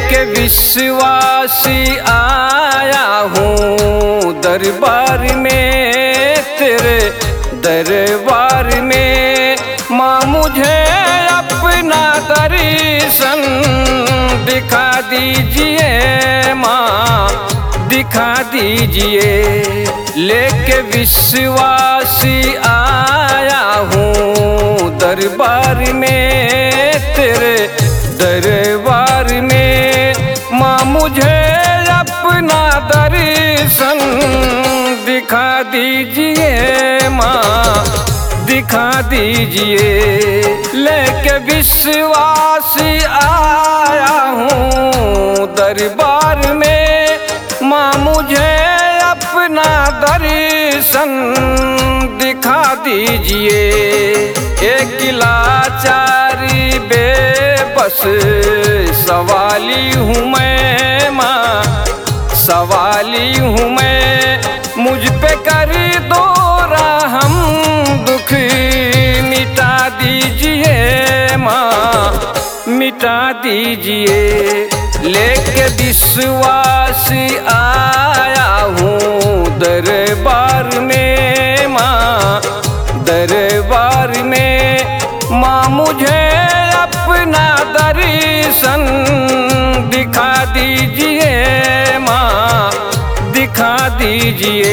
लेके विश्वासी आया हूँ दरबार में, तेरे दरबार में। माँ मुझे अपना दर्शन दिखा दीजिए, माँ दिखा दीजिए। लेके विश्वासी आया हूँ दरबार में, तेरे दरबार में। माँ मुझे अपना दर्शन दिखा दीजिए, माँ दिखा दीजिए। लेके विश्वासी आया हूँ दरबार में, माँ मुझे अपना दर्शन दिखा दीजिए। एक लाचारी बेबस सवाली हूँ मैं, माँ सवाली हूँ मैं। मुझ पे कर दो रहम, दुख मिटा दीजिए, माँ मिटा दीजिए। लेके विश्वास आया हूँ दरबार में, माँ दरबार में। माँ मुझे अपना दर्शन दिखा दीजिए, माँ दिखा दीजिए।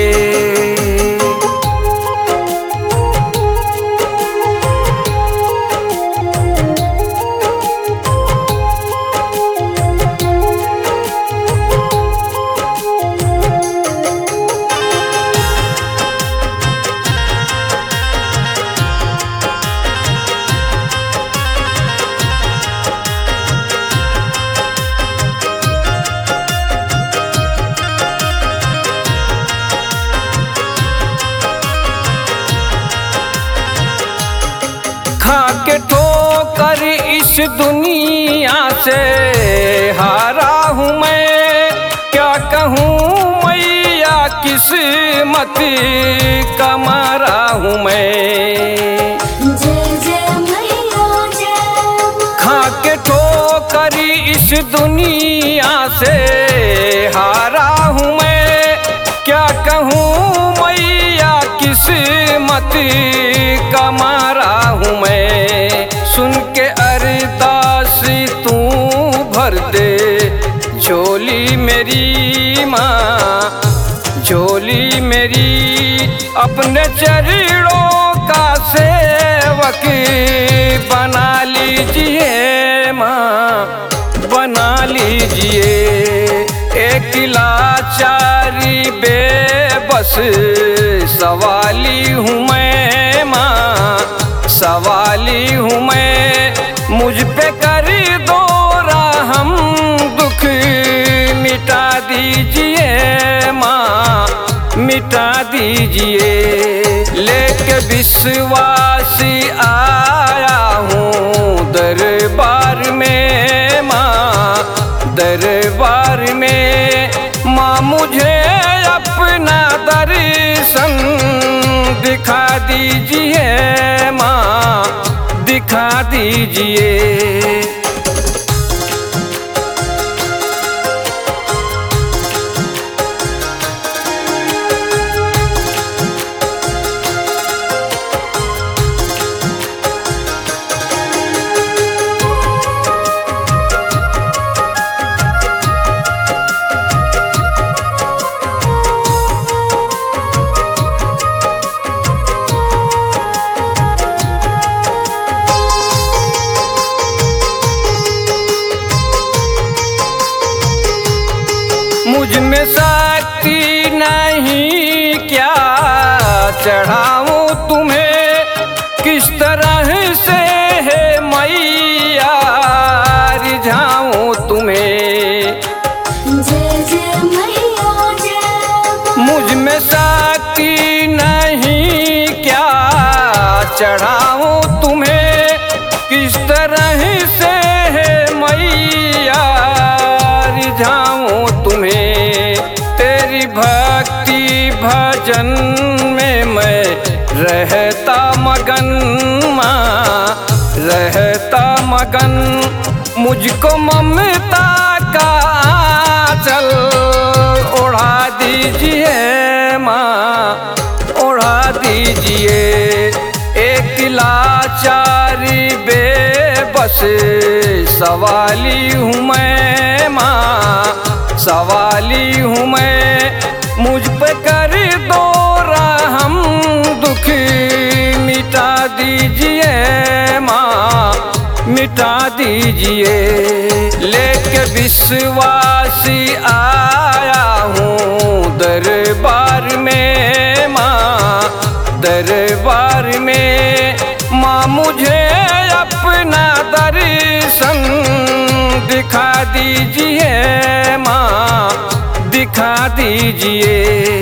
खाके ठोकर इस दुनिया से हारा हूँ मैं, क्या कहूँ मैया किस्मत का मारा हूँ मैं। जय जय मैया जय। खाके ठोकर इस दुनिया से हारा हूँ मैं, क्या कहूँ मैया किस्मत का मारा हूँ मैं। सुन के अरदास तू भर दे झोली मेरी माँ, झोली मेरी। अपने चरणों का सेवक बना लीजिए, माँ बना लीजिए। एक लाचारी बेबस सवाली हूँ मैं, माँ सवाली हूँ मैं। मुझ पे कर दो रहम, दुख मिटा दीजिए, माँ मिटा दीजिए। लेके विश्वासी आया हूँ दरबार में, माँ दरबार में। माँ मुझे अपना दर्शन दिखा दीजिए, माँ दिखा दीजिए। मुझ में शक्ति नहीं, क्या चढ़ाऊं तुम्हें, किस तरह से है मैया रिझाऊं तुम्हें। जय जय मैया जय। मुझ में शक्ति नहीं, क्या चढ़ाऊं तुम्हें, किस तरह से है मैया रिझाऊं तुम्हें। तेरी भक्ति भजन में मैं रहता मगन, माँ रहता मगन। मुझको ममता का आंचल ओढ़ा दीजिए माँ, ओढ़ा दीजिए। एक लाचारी बेबस सवाली हूँ मैं माँ, सवाली हूँ मैं। मुझ पे कर दो रहम, दुख मिटा दीजिए माँ, मिटा दीजिए। लेके विश्वासी आया हूँ दरबार में माँ, दरबार में। माँ मुझे अपना दर्शन दिखा दीजिए माँ, दिखा दीजिए।